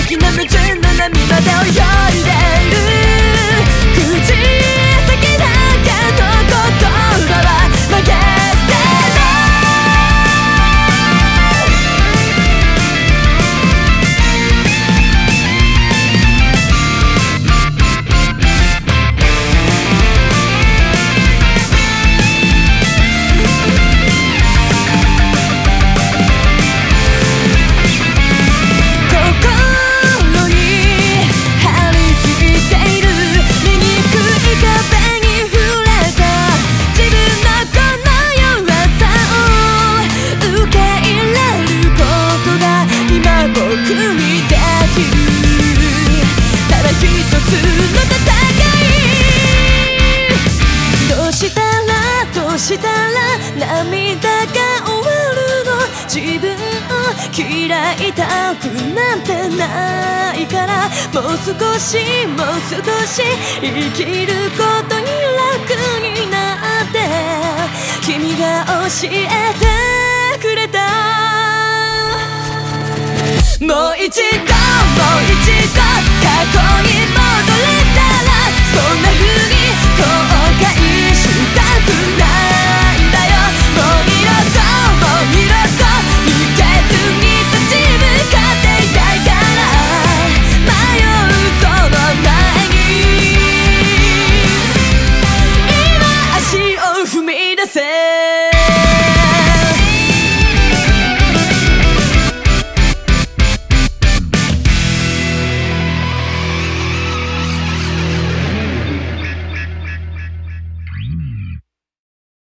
きな矛盾の波まで泳いでる口先だけの言葉は曲げ捨てないしたら涙が終わるの自分を嫌いたくなんてないからもう少し生きることに楽になって君が教えてくれたもう一度過去に